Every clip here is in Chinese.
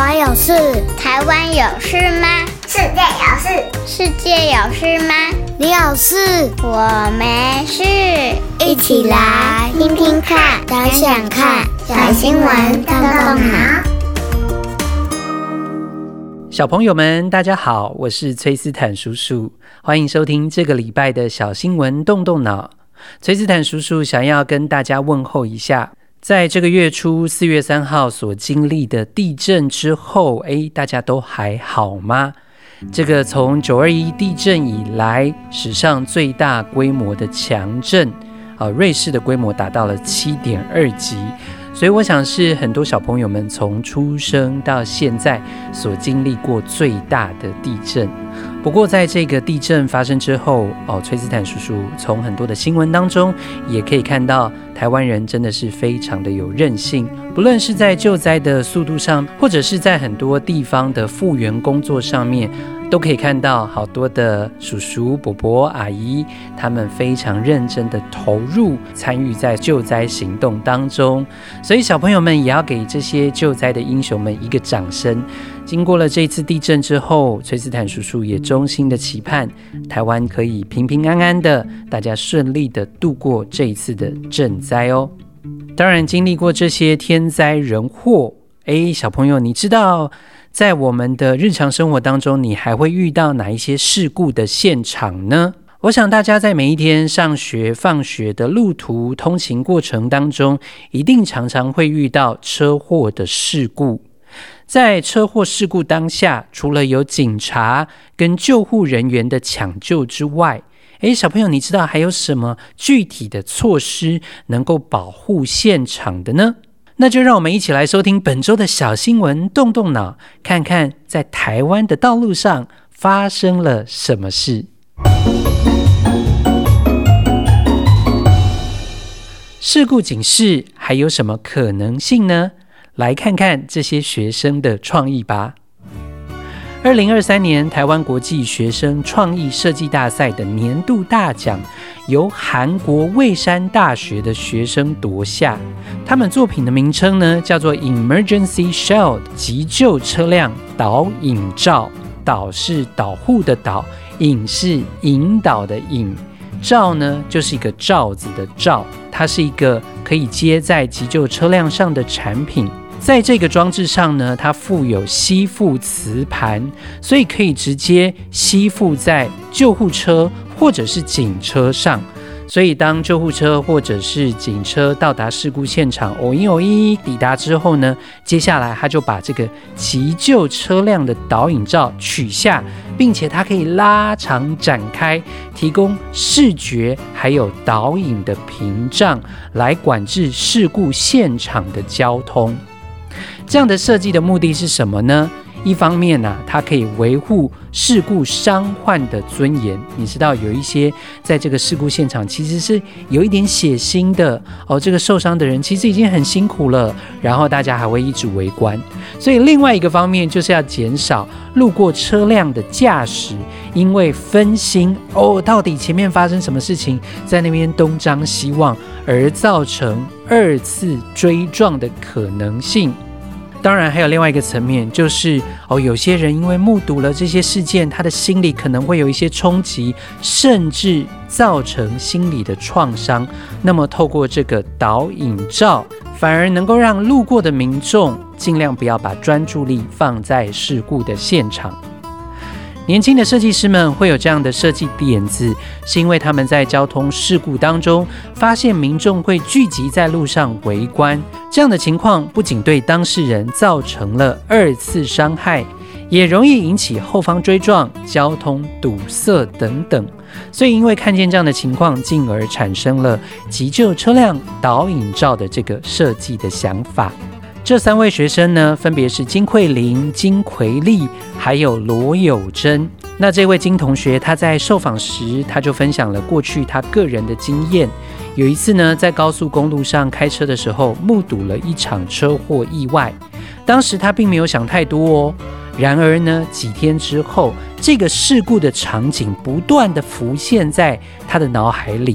湾有事？ 台湾有事吗？ 世界有事？ 世界有事吗？ 你有事？ 我没事。 一起来听听看，想想看，小新闻动动脑。 小朋友们大家好，我是崔斯坦叔叔，欢迎收听这个礼拜的小新闻动动脑。崔斯坦叔叔想要跟大家问候一下，在这个月初4月3号所经历的地震之后，大家都还好吗？这个从921地震以来史上最大规模的强震，瑞士的规模达到了7.2级，所以我想是很多小朋友们从出生到现在所经历过最大的地震。不过在这个地震发生之后，崔斯坦叔叔从很多的新闻当中也可以看到，台湾人真的是非常的有韧性，不论是在救灾的速度上，或者是在很多地方的复原工作上面，都可以看到好多的叔叔、伯伯、阿姨，他们非常认真的投入参与在救灾行动当中。所以小朋友们也要给这些救灾的英雄们一个掌声。经过了这次地震之后，崔斯坦叔叔也衷心的期盼台湾可以平平安安的，大家顺利的度过这一次的震灾哦。当然经历过这些天灾人祸，小朋友你知道在我们的日常生活当中，你还会遇到哪一些事故的现场呢？我想大家在每一天上学放学的路途通勤过程当中，一定常常会遇到车祸的事故。在车祸事故当下，除了有警察跟救护人员的抢救之外，小朋友你知道还有什么具体的措施能够保护现场的呢？那就让我们一起来收听本周的小新闻动动脑，看看在台湾的道路上发生了什么事。事故警示还有什么可能性呢？来看看这些学生的创意吧。2023年台湾国际学生创意设计大赛的年度大奖由韩国蔚山大学的学生夺下，他们作品的名称呢叫做 Emergency Shield 急救车辆导引罩，导是导护的导，引是引导的引，罩呢就是一个罩子的罩，它是一个可以接在急救车辆上的产品。在这个装置上呢，它附有吸附磁盘，所以可以直接吸附在救护车或者是警车上。所以当救护车或者是警车到达事故现场，抵达之后呢，接下来他就把这个急救车辆的导引罩取下，并且它可以拉长展开，提供视觉还有导引的屏障，来管制事故现场的交通。这样的设计的目的是什么呢？一方面它可以维护事故伤患的尊严。你知道有一些在这个事故现场其实是有一点血腥的这个受伤的人其实已经很辛苦了，然后大家还会一直围观。所以另外一个方面就是要减少路过车辆的驾驶因为分心到底前面发生什么事情，在那边东张西望而造成二次追撞的可能性。当然还有另外一个层面，就是有些人因为目睹了这些事件，他的心里可能会有一些冲击，甚至造成心理的创伤。那么透过这个导引罩，反而能够让路过的民众尽量不要把专注力放在事故的现场。年轻的设计师们会有这样的设计点子，是因为他们在交通事故当中发现民众会聚集在路上围观，这样的情况不仅对当事人造成了二次伤害，也容易引起后方追撞、交通堵塞等等。所以因为看见这样的情况，进而产生了急救车辆导引罩的这个设计的想法。这3位学生呢，分别是金慧玲、金奎丽还有罗友珍。那这位金同学他在受访时，他就分享了过去他个人的经验。有一次呢，在高速公路上开车的时候，目睹了一场车祸意外。当时他并没有想太多然而呢，几天之后，这个事故的场景不断的浮现在他的脑海里。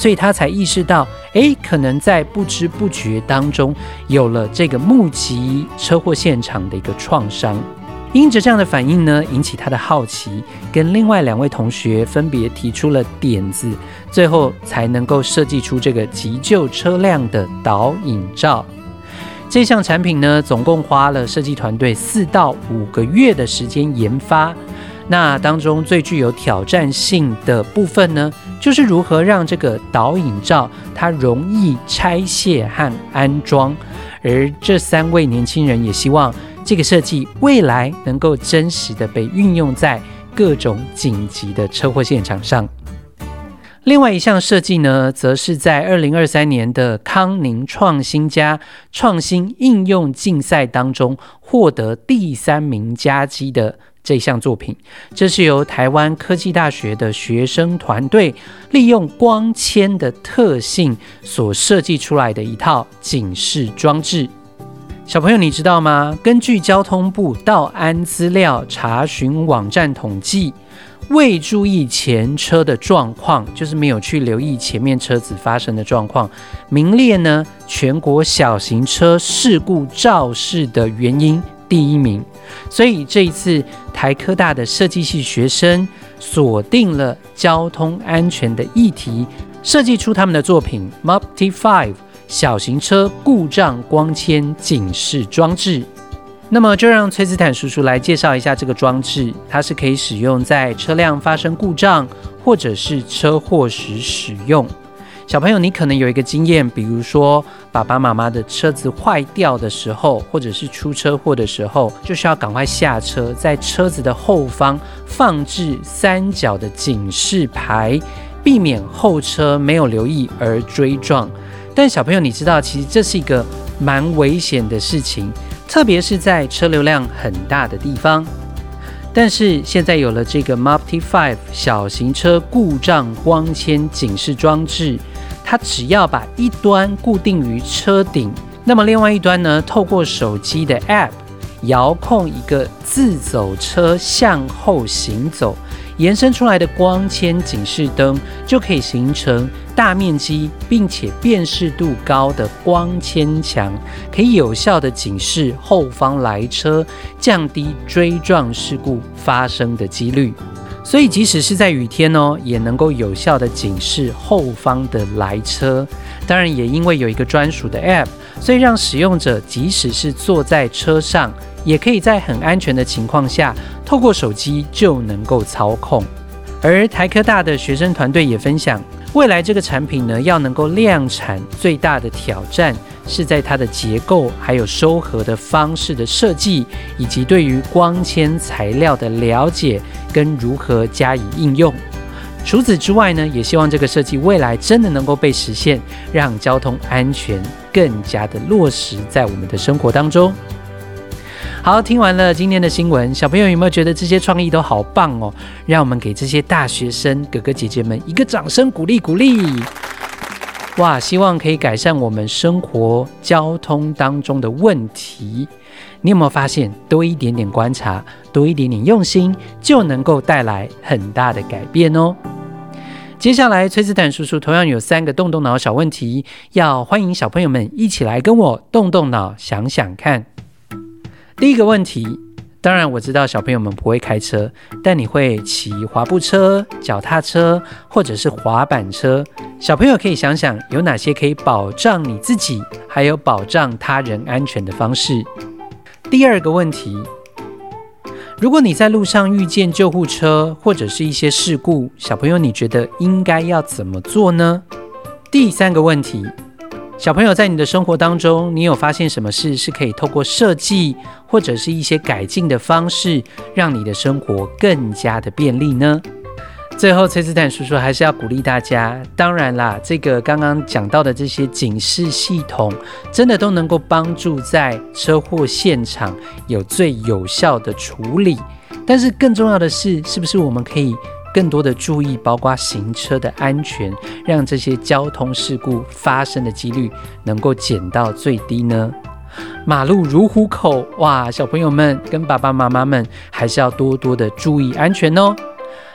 所以他才意识到，可能在不知不觉当中有了这个目击车祸现场的一个创伤。因着这样的反应呢，引起他的好奇，跟另外2位同学分别提出了点子，最后才能够设计出这个急救车辆的导引罩。这项产品呢，总共花了设计团队4到5个月的时间研发。那当中最具有挑战性的部分呢，就是如何让这个导引罩它容易拆卸和安装。而这3位年轻人也希望这个设计未来能够真实的被运用在各种紧急的车祸现场上。另外一项设计呢，则是在2023年的康宁创新家创新应用竞赛当中获得第3名佳绩的这项作品。这是由台湾科技大学的学生团队利用光纤的特性所设计出来的一套警示装置。小朋友你知道吗？根据交通部道安资料查询网站统计，未注意前车的状况，就是没有去留意前面车子发生的状况，名列呢全国小型车事故肇事的原因第1名。所以这一次台科大的设计系学生锁定了交通安全的议题，设计出他们的作品 MUPTI5 小型车故障光纤警示装置。那么就让崔斯坦叔叔来介绍一下这个装置。它是可以使用在车辆发生故障或者是车祸时使用。小朋友你可能有一个经验，比如说爸爸妈妈的车子坏掉的时候，或者是出车祸的时候，就需要赶快下车，在车子的后方放置3角的警示牌，避免后车没有留意而追撞。但小朋友你知道，其实这是一个蛮危险的事情，特别是在车流量很大的地方。但是现在有了这个 MUPTI5 小型车故障光纤警示装置，它只要把一端固定于车顶，那么另外一端呢，透过手机的 App 遥控一个自走车向后行走，延伸出来的光纤警示灯就可以形成大面积并且辨识度高的光纤墙，可以有效的警示后方来车，降低追撞事故发生的几率。所以即使是在雨天也能够有效的警示后方的来车。当然也因为有一个专属的 App， 所以让使用者即使是坐在车上，也可以在很安全的情况下，透过手机就能够操控。而台科大的学生团队也分享，未来这个产品呢，要能够量产，最大的挑战是在它的结构，还有收合的方式的设计，以及对于光纤材料的了解跟如何加以应用。除此之外呢，也希望这个设计未来真的能够被实现，让交通安全更加的落实在我们的生活当中。好，听完了今天的新闻，小朋友有没有觉得这些创意都好棒哦？让我们给这些大学生哥哥姐姐们一个掌声鼓励鼓励。哇，希望可以改善我们生活交通当中的问题。你有没有发现，多一点点观察，多一点点用心，就能够带来很大的改变哦。接下来崔斯坦叔叔同样有3个动动脑小问题，要欢迎小朋友们一起来跟我动动脑想想看。第一个问题，当然我知道小朋友们不会开车，但你会骑滑步车、脚踏车或者是滑板车，小朋友可以想想有哪些可以保障你自己还有保障他人安全的方式。第二个问题，如果你在路上遇见救护车或者是一些事故，小朋友你觉得应该要怎么做呢？第三个问题，小朋友在你的生活当中，你有发现什么事是可以透过设计或者是一些改进的方式，让你的生活更加的便利呢？最后崔斯坦叔叔还是要鼓励大家，当然啦，这个刚刚讲到的这些警示系统真的都能够帮助在车祸现场有最有效的处理，但是更重要的是不是我们可以更多的注意包括行车的安全，让这些交通事故发生的几率能够减到最低呢？马路如虎口，哇，小朋友们跟爸爸妈妈们还是要多多的注意安全哦。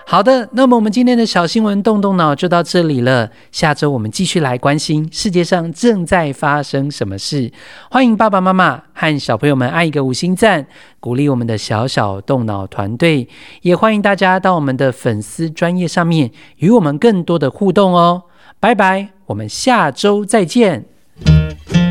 好的，那么我们今天的小新闻动动脑就到这里了。下周我们继续来关心世界上正在发生什么事。欢迎爸爸妈妈和小朋友们按一个5星赞，鼓励我们的小小动脑团队。也欢迎大家到我们的粉丝专页上面与我们更多的互动哦。拜拜，我们下周再见。